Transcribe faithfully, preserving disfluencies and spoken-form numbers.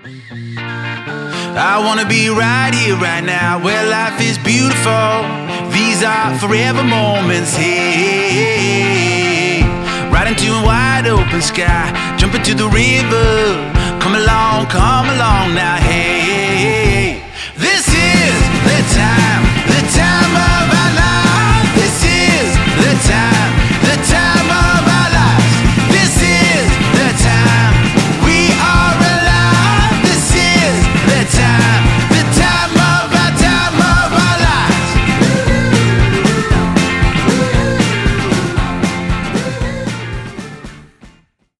I wanna be right here, right now, where life is beautiful. These are forever moments, hey. Right into a wide open sky, jump into the river. Come along, come along now, hey.